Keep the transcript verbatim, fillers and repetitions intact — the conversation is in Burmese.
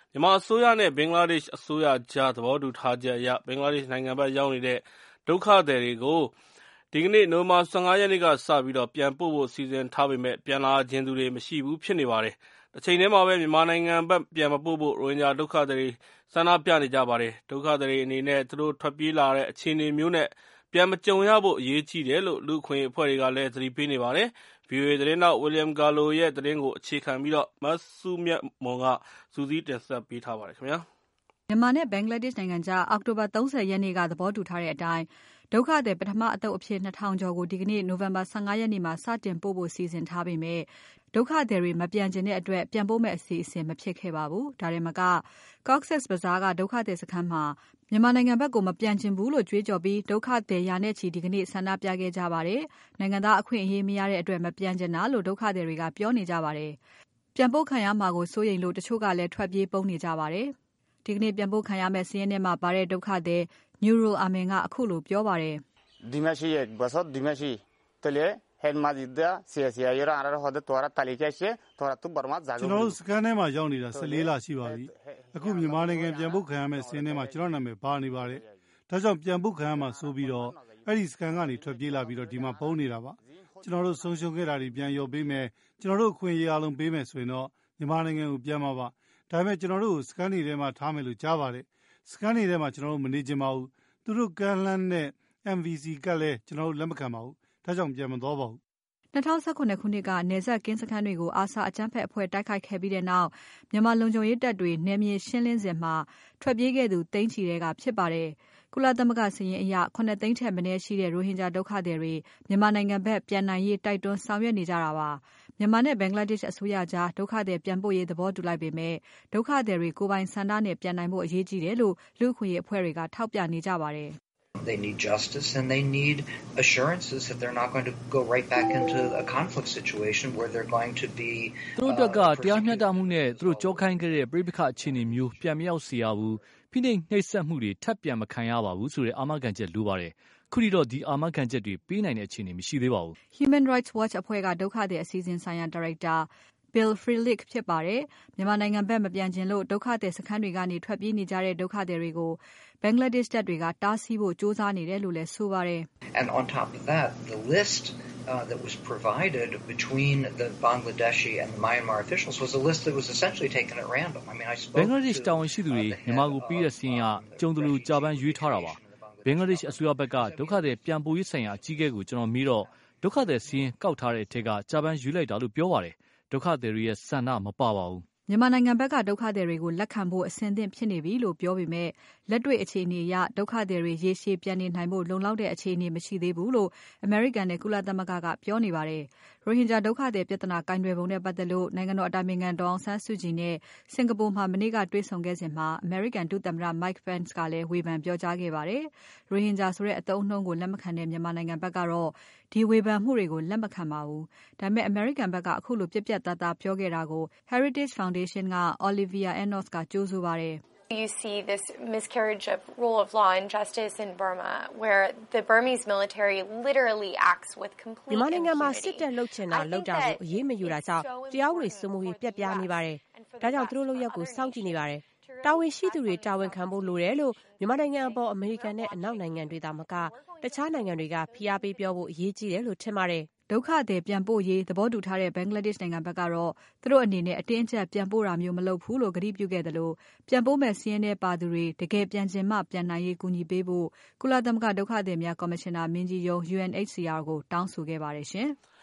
မြန်မာအစိုးရနဲ့ဘင်္ဂလားဒေ့ရှ်အစိုးရကြားသဘောတူထားချက်အရဘင်္ဂလားဒေ့ရှ်နိုင်ငံဘက်ရောက်နေတဲ့ဒုက္ခသည်တွေကိုဒီကနေ့နိုဝင်ဘာ၁၅ရက်နေ့ကစပြီးတော့ပြန်ပို့ဖို့စီစဉ်ထားပေမဲ့ပြန်လာခြင်းသူတွေမရှိဘူးဖြစ်နေပါတယ်။တစ်ချိန်တည်းမှာပဲမြန်မာနိုင်ငံဘက်ပြန်မပို့ဖို့ရိုဟင်ဂျာဒုက္ခသည်တွေဆန္ဒပြနေကြပါတယ်။ဒုက္ခသည်တွေအနေနဲ့သူတို့ထွက်ပြေးလာတဲ့အခြေအနေမျိုးနဲ့ပြန်မကြုံရဖို့အရေးကြီးတယ်လို့လူ့အခွင့်အရေးအဖွဲ့တွေကလည်းသတိပေးနေပါတယ်။ ဗွီအိုအေသတင်းထောက်ဝီလျံဂါလိုရဲ့သတင်းကိုအခြေခံပြီးတော့မဆုမြတ်မွန်ကစူးစီးတင်ဆက်ပေးထားပါတယ်ခင်ဗျာ။မြန်မာနဲ့ဘင်္ဂလားဒေ့ရှ်နိုင်ငံကြားအောက်တိုဘာ၃၀ရက်နေ့ကသဘောတူထားတဲ့အတိုင်းဒုက္ခသည်ပထမအသုတ်အဖြစ်၂ထောင်ကျော်ကိုဒီကနေ့နိုဝင်ဘာ၁၅ရက်နေ့မှာစတင်ပို့ဖို့စီစဉ်ထားပေမဲ့ဒုက္ခသည်တွေမပြန်ချင်တဲ့အတွက်ပြန်ပို့မဲ့အစီအစဉ်မဖြစ်ခဲ့ပါဘူး။ဒါရင်မက Cox's Bazar ကဒုက္ခသည်စခန်းမှာမြန်မာနိုင်ငံဘက်ကိုမပြန်ချင်ဘူးလို့ကြွေးကြော်ပြီးဒုက္ခသည်ရာနဲ့ချီဒီကနေ့ဆန္ဒပြခဲ့ကြပါတယ်။နိုင်ငံသားအခွင့်အရေးမရတဲ့အတွက်မပြန်ချင်တာလို့ဒုက္ခသည်တွေကပြောနေကြပါတယ်။ပြန်ပို့ခံရမှာကိုစိုးရိမ်လို့တချို့ကလည်းထွက်ပြေးပုန်းနေကြပါတယ်။ဒီကနေ့ပြန်ပို့ခံရမယ့်စီးရင်ထဲမှာပါတဲ့ဒုက္ခသည် Nurul Amin ကအခုလိုပြောပါတယ်။ဒီမရှိရဲ့ဘတ်ဒီမရှိတလေဟန်မာဒီဒါဆီဆီယာရara hada tora talikashe tora tu barma zago ကျွန်တော်တို့စကန်ထဲမှာရောက်နေတာ၁၄လရှိပါပြီအခုမြန်မာနိုင်ငံပြန်ပို့ခံရမယ့်စီးရင်ထဲမှာကျွန်တော်နာမည်ပါနေပါတယ်ဒါကြောင့်ပြန်ပို့ခံရမှာဆိုပြီးတော့အဲ့ဒီစကန်ကနေထွက်ပြေးလာပြီးတော့ဒီမှာပုံနေတာပါကျွန်တော်တို့ဆုံးရှုံးခဲ့တာတွေပြန်ရောပေးမယ်ကျွန်တော်တို့အခွင့်အရေးအလုံးပေးမယ်ဆိုရင်တော့မြန်မာနိုင်ငံကိုပြန်မှာပါဒါပေမဲ့ကျွန်တော်တို့စကန်တွေထဲမှာထားမယ်လို့ကြားပါတယ်စကန်တွေထဲမှာကျွန်တော်တို့မနေချင်ပါဘူးသူတို့ကန်လန်းနဲ့ M V C ကလည်းကျွန်တော်တို့လက်မခံပါဘူးဒါကြောင့်ပြန်မသွားပါဘူး၂၀၁၇ခုနှစ်ကနယ်စပ်ကင်းစခန်းတွေကိုအာဆာအကြမ်းဖက်အဖွဲ့တိုက်ခိုက်ခဲ့ပြီးတဲ့နောက်မြန်မာလုံခြုံရေးတပ်တွေနယ်မြေရှင်းလင်းစဉ်မှာထွက်ပြေးခဲ့သူတိန်းချီတဲ့ကဖြစ်ပါတယ်။ကုလသမဂ္ဂစီရင်အရခုနှစ်သိန်းထက်မနည်းရှိတဲ့ရိုဟင်ဂျာဒုက္ခသည်တွေမြန်မာနိုင်ငံဘက်ပြန်နိုင်ရေးတိုက်တွန်းဆောင်ရွက်နေကြတာပါ။မြန်မာနဲ့ဘင်္ဂလားဒေ့ရှ်အစိုးရကြားဒုက္ခသည်ပြန်ပို့ရေးသဘောတူလိုက်ပေမဲ့ဒုက္ခသည်တွေကိုယ်ပိုင်ဆန္ဒနဲ့ပြန်နိုင်ဖို့အရေးကြီးတယ်လို့လူ့အခွင့်အရေးအဖွဲ့တွေကထောက်ပြနေကြပါတယ်။ They need justice and they need assurances that they're not going to go right back into a conflict situation where they're going to be သူတို့ကတရားမျှတမှုနဲ့သူတို့ကြောခိုင်းခဲ့တဲ့ပြည်ပခအခြေအနေမျိုးပြန်မရောက်စေရဘူးဖိနှိပ်နှိပ်စက်မှုတွေထပ်ပြန်မခံရပါဘူးဆိုတဲ့အာမခံချက်လိုပါတယ်ခုထိတော့ဒီအာမခံချက်တွေပေးနိုင်တဲ့အခြေအနေမရှိသေးပါဘူး Human Rights Watch အဖွဲ့ကဒုက္ခသည်အစည်းအဝေးဆိုင်ရာဒါရိုက်တာ Bill Frelich ဖြစ်ပါတယ်။မြန်မာနိုင်ငံဘက်မပြန်ချင်လို့ဒုက္ခသည်စခန်းတွေကနေထွက်ပြေးနေကြတဲ့ဒုက္ခသည်တွေကိုဘင်္ဂလားဒေ့ရှ်တပ်တွေကတားဆီးဖို့ကြိုးစားနေတယ်လို့လည်းဆိုပါတယ်။ And on top of that the list uh, that was provided between the Bangladeshi and the Myanmar officials was a list that was essentially taken at random. I mean I spoke ဘင်္ဂလားဒေ့ရှ်တာဝန်ရှိသူတွေမြန်မာကိုပေးတဲ့စီးရင်ကကြုံတယ်လို့ကြာပန်းရွေးထားတာပါ။ဘင်္ဂလားဒေ့ရှ်အစိုးရဘက်ကဒုက္ခသည်ပြန်ပို့ရေးဆိုင်ရာအကြီးအကဲကိုကျွန်တော်မေးတော့ဒုက္ခသည်စီးရင်ကောက်ထားတဲ့အထက်ကကြာပန်းရွေးလိုက်တာလို့ပြောပါတယ်ဒုက္ခသည်တွေရဲ့ဆန္ဒမပါပါဘူးမြန်မာနိုင်ငံဘက်ကဒုက္ခသည်တွေကိုလက်ခံဖို့အဆင်သင့်ဖြစ်နေပြီလို့ပြောပေမဲ့လက်တွေ့အခြေအနေအရဒုက္ခသည်တွေရေရှည်ပြန်နေနိုင်ဖို့လုံလောက်တဲ့အခြေအနေမရှိသေးဘူးလို့အမေရိကန်နဲ့ကုလသမဂ္ဂကပြောနေပါတယ်။ရိုဟင်ဂျာဒုက္ခသည်ပြဿနာကင်တွယ်ပုံနဲ့ပတ်သက်လို့နိုင်ငံတော်အတိုင်ပင်ခံဒေါ်အောင်ဆန်းစုကြည်နဲ့စင်ကာပူမှာမနေ့ကတွေ့ဆုံခဲ့စဉ်မှာအမေရိကန်ဒုသမ္မတ Mike Pence ကလည်းဝေဖန်ပြောကြားခဲ့ပါတယ်။ရိုဟင်ဂျာဆိုတဲ့အသုံးအနှုန်းကိုလက်မခံတဲ့မြန်မာနိုင်ငံဘက်ကတော့ဒီဝေဖန်မှုတွေကိုလက်မခံပါဘူး။ဒါပေမဲ့အမေရိကန်ဘက်ကအခုလိုပြက်ပြက်သားသားပြောခဲ့တာကို Heritage Foundation က Olivia Enos ကကြိုးဆိုပါတယ် You see this miscarriage of rule of law and justice in Burma where the Burmese military literally acts with complete impunity. မြန်မာနိုင်ငံမှာစစ်တပ်လှုပ်ချင်တာလှုပ်တာကိုအရေးမယူတာကြောင့်တရားဥပဒေစိုးမိုးရေးပြက်ပြားနေပါတယ်။ဒါကြောင့်သူတို့လုပ်ရက်ကိုစောင့်ကြည့်နေပါတယ်။တာဝန်ရှိသူတွေတာဝန်ခံဖို့လိုတယ်လို့မြန်မာနိုင်ငံအပေါ်အမေရိကန်နဲ့အနောက်နိုင်ငံတွေသာမကတခြားနိုင်ငံတွေကဖိအားပေးပြောဖို့အရေးကြီးတယ်လို့ထင်ပါတယ်။ဒုက္ခသည်ပြန်ပို့ရေးသဘောတူထားတဲ့ဘင်္ဂလားဒေ့ရှ်နိုင်ငံဘက်ကတော့သူတို့အနေနဲ့အတင်းအကျပ်ပြန်ပို့တာမျိုးမလုပ်ဘူးလို့ကတိပြုခဲ့တယ်လို့ပြန်ပို့မဲ့စီးရင်ထဲပါသူတွေတကယ်ပြန်ချင်မှပြန်နိုင်ရေးကူညီပေးဖို့ကုလသမဂ္ဂဒုက္ခသည်များကော်မရှင်နာမင်းကြီးရုံး U N H C R ကိုတောင်းဆိုခဲ့ပါတယ်ရှင်။